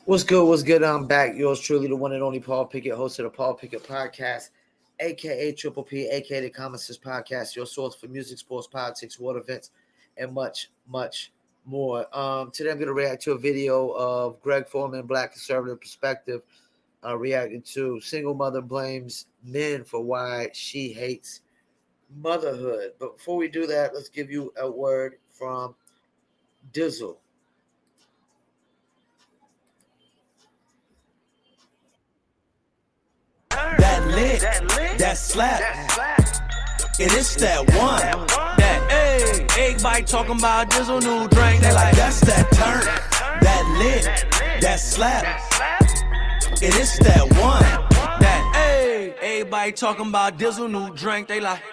What's good? What's good? I'm back. Yours truly, the one and only Paul Pickett, host of the Paul Pickett Podcast, aka Triple P, aka the Common Sense Podcast, your source for music, sports, politics, world events, and much, much more. Today I'm going to react to a video of Greg Foreman, Black Conservative Perspective, reacting to single mother blames men for why she hates motherhood. But before we do that, let's give you a word from Dizzle. That lit, that slap, it is that one. That everybody talking about Dizzle new drink. They like that's that turn. That lit, that slap, it is that one. That everybody talking about Dizzle new drink. They like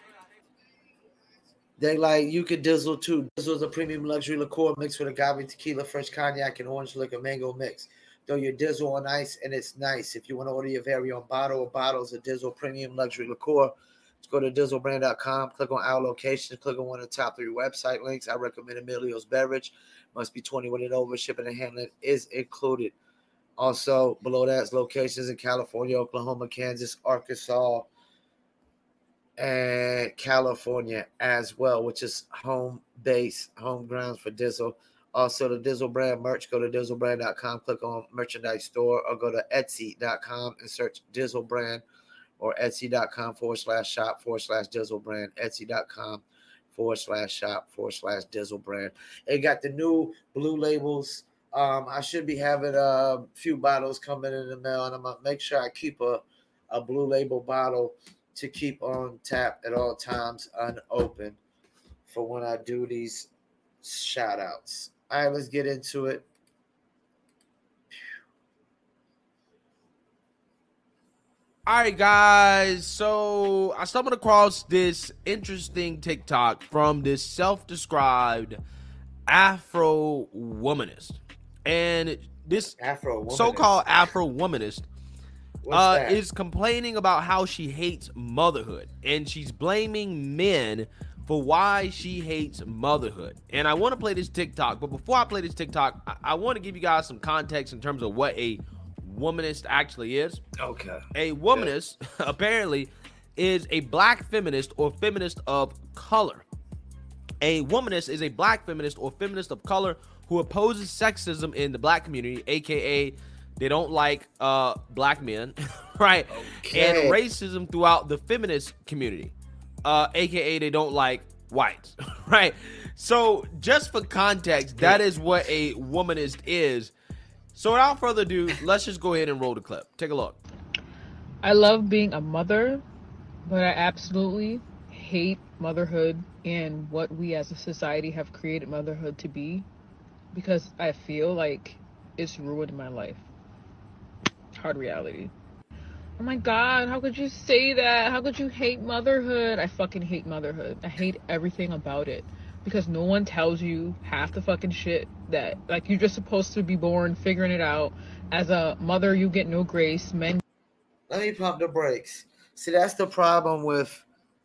you could Dizzle too. Dizzle is a premium luxury liqueur mixed with agave tequila, fresh cognac, and orange liquor mango mix. Throw your Dizzle on ice, and it's nice. If you want to order your very own bottle or bottles of Dizzle premium luxury liqueur, just go to DizzleBrand.com, click on our locations, click on one of the top 3 website links. I recommend Emilio's Beverage. Must be 21 and over. Shipping and handling is included. Also, below that is locations in California, Oklahoma, Kansas, Arkansas, and California as well, which is home base, home grounds for Dizzle. Also, the Dizzle Brand merch, go to DizzleBrand.com, click on merchandise store, or go to Etsy.com and search Dizzle Brand, or Etsy.com/shop/Dizzle Brand, Etsy.com/shop/Dizzle Brand. It got the new blue labels. I should be having a few bottles coming in the mail, and I'm going to make sure I keep a blue label bottle to keep on tap at all times unopened for when I do these shout outs. All right, let's get into it. All right, guys. So I stumbled across this interesting TikTok from this self-described Afro womanist, and this so-called Afro womanist is complaining about how she hates motherhood, and she's blaming men for why she hates motherhood. And I want to play this TikTok, but before I play this TikTok, I want to give you guys some context in terms of what a womanist actually is. Okay. A womanist apparently is a black feminist or feminist of color. A womanist is a black feminist or feminist of color who opposes sexism in the black community, aka they don't like black men, right? Okay. And racism throughout the feminist community, aka they don't like whites, right? So just for context, that is what a womanist is. So without further ado, let's just go ahead and roll the clip. Take a look. I love being a mother, but I absolutely hate motherhood and what we as a society have created motherhood to be, because I feel like it's ruined my life. Hard reality. Oh my God, how could you say that? How could you hate motherhood? I fucking hate motherhood. I hate everything about it, because no one tells you half the fucking shit that, like, you're just supposed to be born figuring it out. As a mother, you get no grace. Men. Let me pump the brakes. See, that's the problem with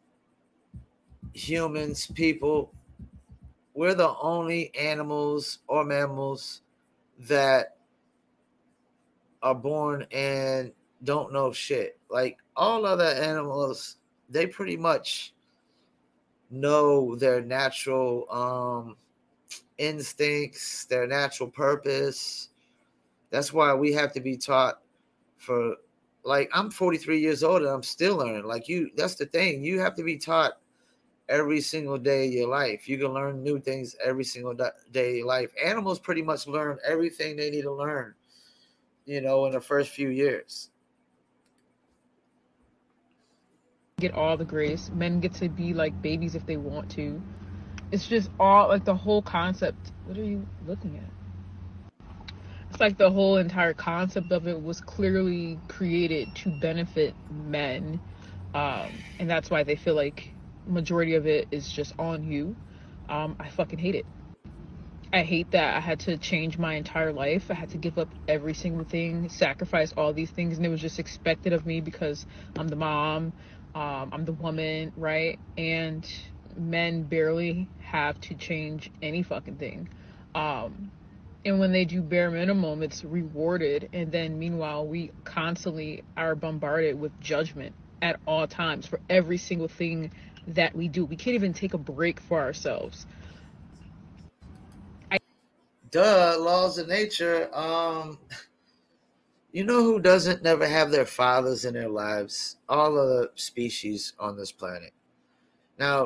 humans, people. We're the only animals or mammals that are born and don't know shit. Like all other animals, they pretty much know their natural instincts, their natural purpose. That's why we have to be taught for, like, I'm 43 years old and I'm still learning. Like that's the thing. You have to be taught every single day of your life. You can learn new things every single day of your life. Animals pretty much learn everything they need to learn, in the first few years. Get all the grace. Men get to be like babies if they want to. It's just all, like, the whole concept. What are you looking at? It's like the whole entire concept of it was clearly created to benefit men. And that's why they feel like majority of it is just on you. I fucking hate it. I hate that I had to change my entire life. I had to give up every single thing, sacrifice all these things, and it was just expected of me because I'm the mom, I'm the woman, right? And men barely have to change any fucking thing. And when they do bare minimum, it's rewarded. And then meanwhile, we constantly are bombarded with judgment at all times for every single thing that we do. We can't even take a break for ourselves. Duh, laws of nature. You know who doesn't never have their fathers in their lives? All of the species on this planet. Now,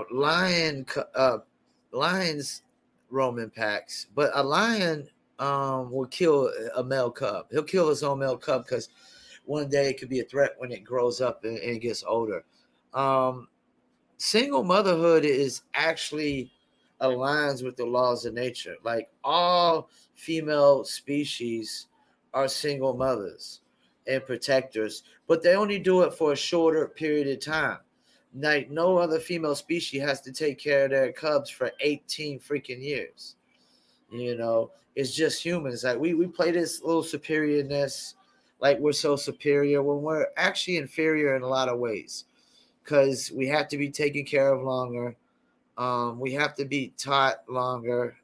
lions roam in packs, but a lion will kill a male cub. He'll kill his own male cub because one day it could be a threat when it grows up and it gets older. Single motherhood is actually aligns with the laws of nature. Like all female species are single mothers and protectors, but they only do it for a shorter period of time. Like no other female species has to take care of their cubs for 18 freaking years. You know, it's just humans. Like we play this little superiorness, like we're so superior when we're actually inferior in a lot of ways. Because we have to be taken care of longer. We have to be taught longer.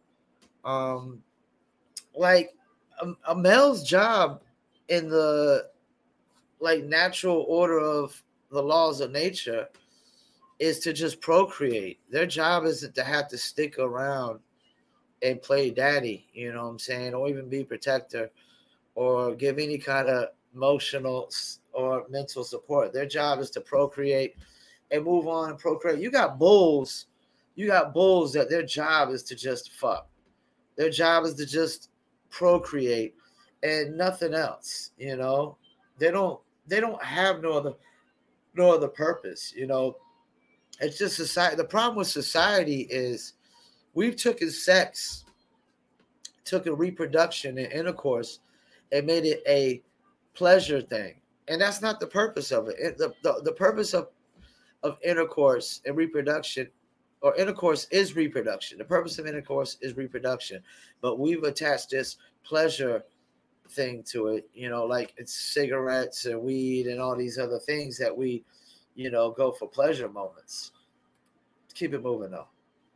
Like a male's job in the like natural order of the laws of nature is to just procreate. Their job isn't to have to stick around and play daddy, you know what I'm saying, or even be protector or give any kind of emotional or mental support. Their job is to procreate and move on and procreate. You got bulls that their job is to just fuck. Their job is to just procreate and nothing else, you know. They don't have no other purpose, you know. It's just society. The problem with society is we've taken reproduction and intercourse and made it a pleasure thing. And that's not the purpose of it. The purpose of intercourse and reproduction, or intercourse is reproduction. The purpose of intercourse is reproduction. But we've attached this pleasure thing to it, you know, like it's cigarettes and weed and all these other things that we, you know, go for pleasure moments. Keep it moving though.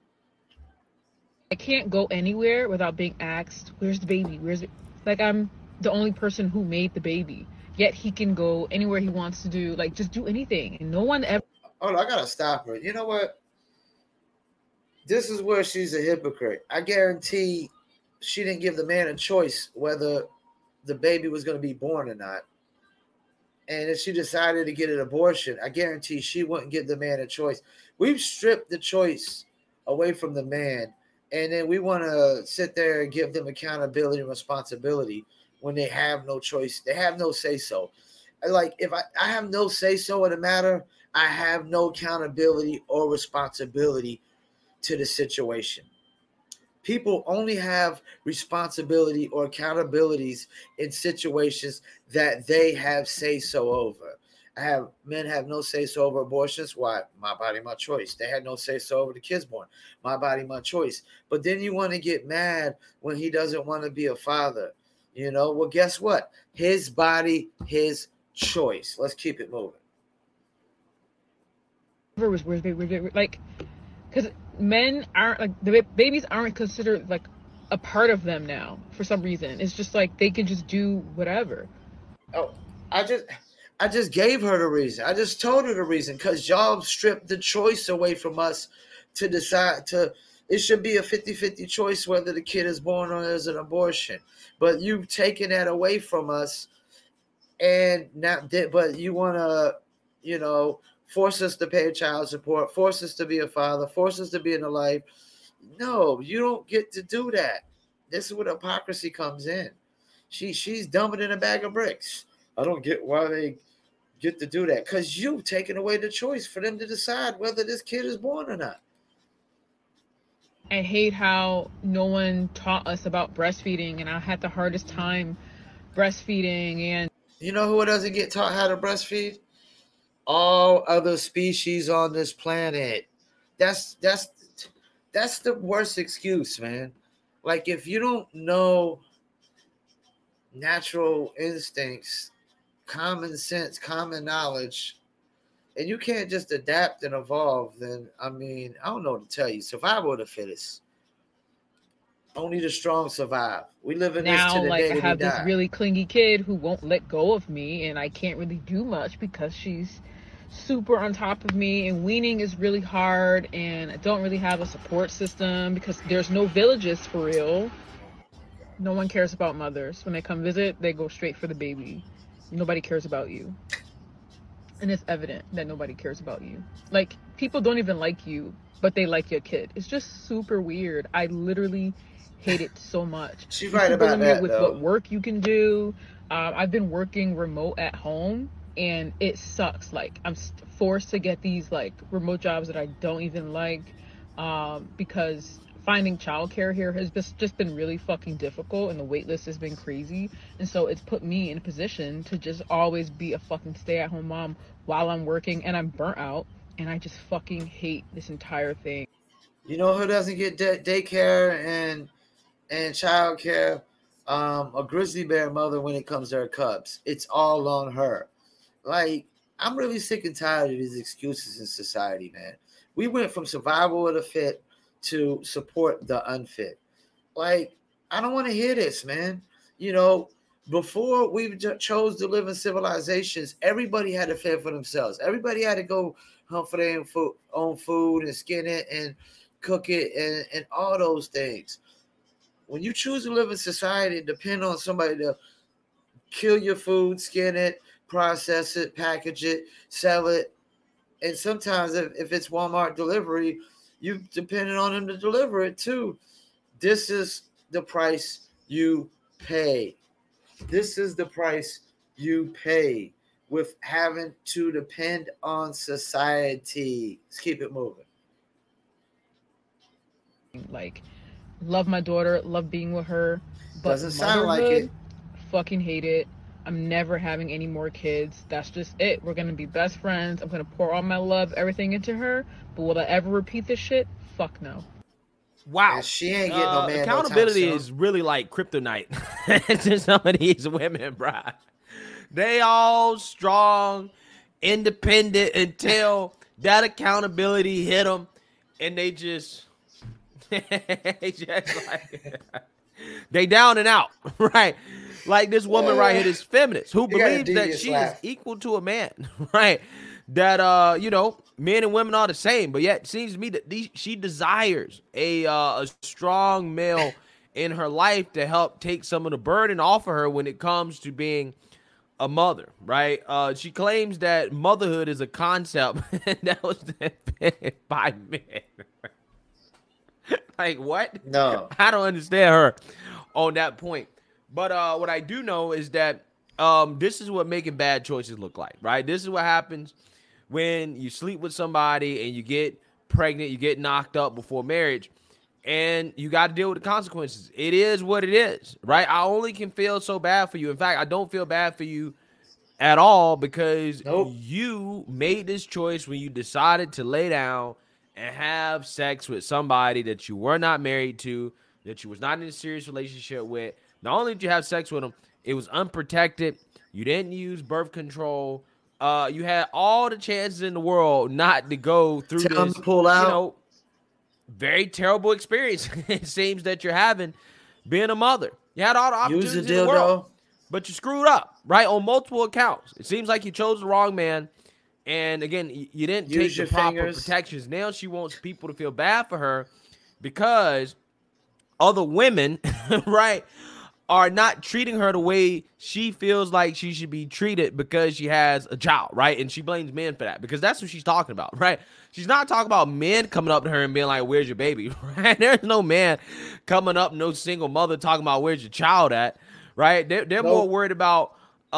I can't go anywhere without being asked, "Where's the baby? Where's it?" Like I'm the only person who made the baby. Yet he can go anywhere he wants to do, like just do anything, and no one ever. Oh, I gotta stop her. You know what? This is where she's a hypocrite. I guarantee she didn't give the man a choice whether the baby was going to be born or not. And if she decided to get an abortion, I guarantee she wouldn't give the man a choice. We've stripped the choice away from the man, and then we want to sit there and give them accountability and responsibility when they have no choice. They have no say-so. Like, if I have no say-so in a matter, I have no accountability or responsibility to the situation. People only have responsibility or accountabilities in situations that they have say-so over. Men have no say-so over abortions. Why? My body, my choice. They had no say-so over the kids born. My body, my choice. But then you want to get mad when he doesn't want to be a father. You know, well, guess what? His body, his choice. Let's keep it moving. Was where they were like, because men aren't like the babies aren't considered like a part of them now for some reason. It's just like they can just do whatever. Oh, I just gave her the reason. I just told her the reason because y'all stripped the choice away from us to decide to. It should be a 50-50 choice whether the kid is born or is an abortion. But you've taken that away from us, and now, but you want to, you know, force us to pay child support, force us to be a father, force us to be in a life. No, you don't get to do that. This is where hypocrisy comes in. She's dumber than a bag of bricks. I don't get why they get to do that, because you've taken away the choice for them to decide whether this kid is born or not. I hate how no one taught us about breastfeeding, and I had the hardest time breastfeeding. And you know who doesn't get taught how to breastfeed? All other species on this planet. That's the worst excuse, man. Like, if you don't know natural instincts, common sense, common knowledge, and you can't just adapt and evolve, then I mean, I don't know what to tell you. Survival of the fittest. Only the strong survive. We live in this Now, to the like, day I that we have this die. really clingy kid who won't let go of me, and I can't really do much because she's super on top of me, and weaning is really hard, and I don't really have a support system because there's no villages for real. No one cares about mothers. When they come visit, they go straight for the baby. Nobody cares about you. And it's evident that nobody cares about you. Like, people don't even like you, but they like your kid. It's just super weird. I literally hate it so much. She's right about limit that, with though. what work you can do. I've been working remote at home, and it sucks. Like, I'm forced to get these like remote jobs that I don't even like, because finding childcare here has just been really fucking difficult, and the wait list has been crazy. And so it's put me in a position to just always be a fucking stay-at-home mom while I'm working, and I'm burnt out, and I just fucking hate this entire thing. You know who doesn't get daycare and childcare? A grizzly bear mother when it comes to her cubs. It's all on her. Like, I'm really sick and tired of these excuses in society, man. We went from survival of the fit to support the unfit. Like, I don't want to hear this, man. You know, before we chose to live in civilizations, everybody had to fend for themselves. Everybody had to go hunt for their own food and skin it and cook it and all those things. When you choose to live in society and depend on somebody to kill your food, skin it, process it, package it, sell it, and sometimes if it's Walmart delivery, you depending on them to deliver it too. This is the price you pay. This is the price you pay with having to depend on society. Let's keep it moving. Like, love my daughter, love being with her, but Doesn't sound like it. Fucking hate it. I'm never having any more kids. That's just it. We're gonna be best friends. I'm gonna pour all my love, everything into her. But will I ever repeat this shit? Fuck no. Wow. And she ain't getting no man. Accountability no time is really like kryptonite to some of these women, bruh. They all strong, independent until that accountability hit them, and they just like they down and out, right? Like this woman right here, this feminist who believes that she is equal to a man, right? That you know, men and women are the same, but yet it seems to me that she desires a strong male in her life to help take some of the burden off of her when it comes to being a mother, right? She claims that motherhood is a concept that was invented by men. Like, what? No. I don't understand her on that point. But what I do know is that this is what making bad choices look like, right? This is what happens when you sleep with somebody and you get pregnant, you get knocked up before marriage, and you got to deal with the consequences. It is what it is, right? I only can feel so bad for you. In fact, I don't feel bad for you at all because you made this choice when you decided to lay down and have sex with somebody that you were not married to, that you was not in a serious relationship with. Not only did you have sex with them, it was unprotected. You didn't use birth control. You had all the chances in the world not to go through this, pull out. You know, very terrible experience. It seems that you're having being a mother. You had all the opportunities in the world, but you screwed up, right, on multiple accounts. It seems like you chose the wrong man. And again, you didn't take the proper protections. Now she wants people to feel bad for her because other women, right, are not treating her the way she feels like she should be treated because she has a child, right? And she blames men for that because that's what she's talking about, right? She's not talking about men coming up to her and being like, where's your baby, right? There's no man coming up, no single mother talking about where's your child at, right? They're more worried about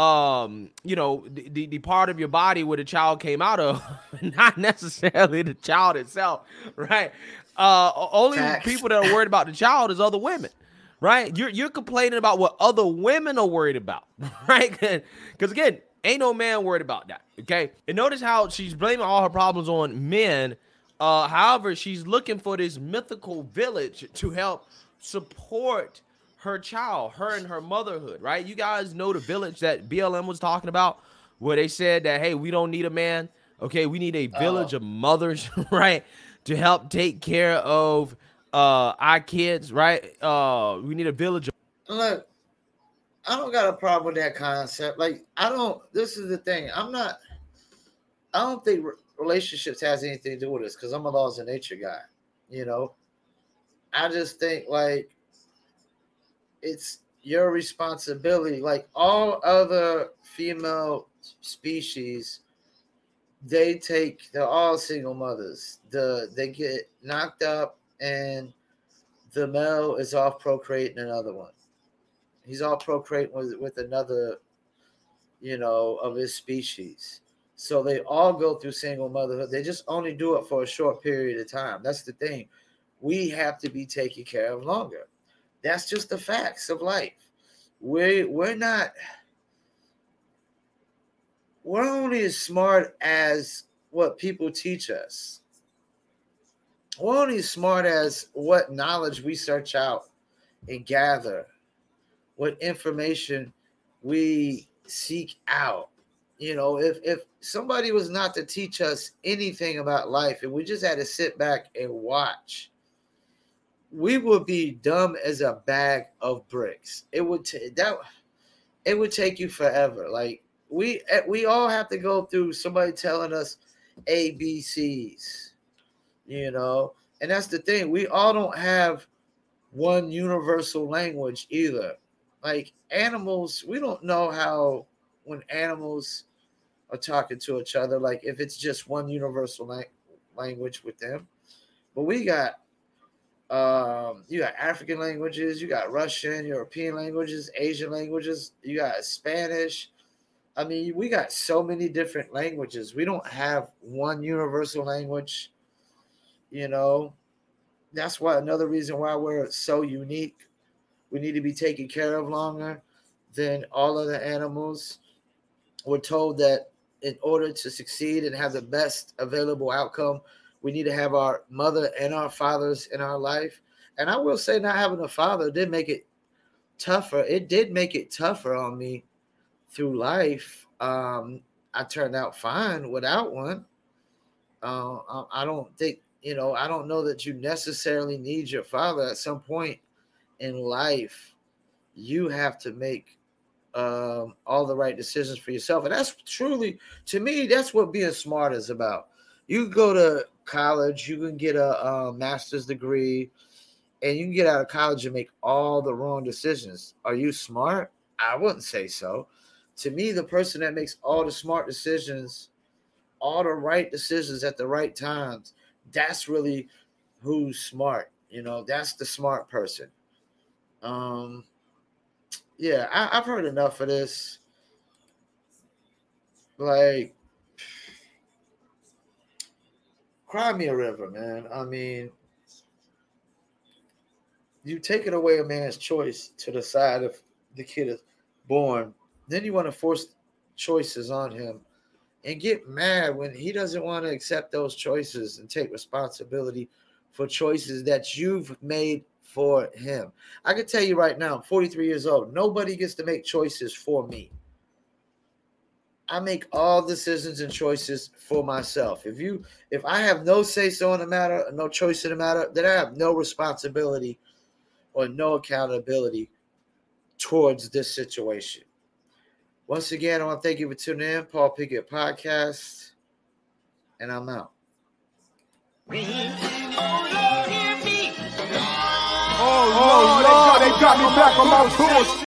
you know, the part of your body where the child came out of, not necessarily the child itself, right? Only people that are worried about the child is other women, right? You're complaining about what other women are worried about, right? Because again, ain't no man worried about that, okay? And notice how she's blaming all her problems on men. However, she's looking for this mythical village to help support her child, her and her motherhood, right? You guys know the village that BLM was talking about where they said that, hey, we don't need a man. Okay, we need a village of mothers, right, to help take care of our kids, right? We need a village. Look, I don't got a problem with that concept. Like, this is the thing. I don't think relationships has anything to do with this because I'm a laws of nature guy. You know, I just think like it's your responsibility. Like all other female species, they're all single mothers. They get knocked up and the male is off procreating another one. He's all procreating with another, of his species. So they all go through single motherhood. They just only do it for a short period of time. That's the thing. We have to be taken care of longer. That's just the facts of life. We're only as smart as what people teach us. We're only as smart as what knowledge we search out and gather, what information we seek out. If somebody was not to teach us anything about life and we just had to sit back and watch, we would be dumb as a bag of bricks. It would take you forever. Like we all have to go through somebody telling us ABCs, and that's the thing. We all don't have one universal language either. Like animals, we don't know how when animals are talking to each other, like if it's just one universal language with them. But we got you got African languages, you got Russian, European languages, Asian languages, you got Spanish. I mean, we got so many different languages. We don't have one universal language. That's why another reason why we're so unique. We need to be taken care of longer than all other animals. We're told that in order to succeed and have the best available outcome, we need to have our mother and our fathers in our life. And I will say not having a father did make it tougher. It did make it tougher on me through life. I turned out fine without one. I don't think, I don't know that you necessarily need your father. At some point in life, you have to make all the right decisions for yourself. And that's truly, to me, that's what being smart is about. You can go to college, you can get a master's degree, and you can get out of college and make all the wrong decisions. Are you smart? I wouldn't say so. To me, the person that makes all the smart decisions, all the right decisions at the right times, that's really who's smart. That's the smart person. Yeah, I've heard enough of this. Like, cry me a river, man. I mean, you taking away a man's choice to decide if the kid is born. Then you want to force choices on him and get mad when he doesn't want to accept those choices and take responsibility for choices that you've made for him. I can tell you right now, I'm 43 years old. Nobody gets to make choices for me. I make all decisions and choices for myself. If I have no say-so in the matter, no choice in the matter, then I have no responsibility or no accountability towards this situation. Once again, I want to thank you for tuning in. Paul Pickett Podcast, and I'm out. Oh, Lord, they got me back on my bullshit.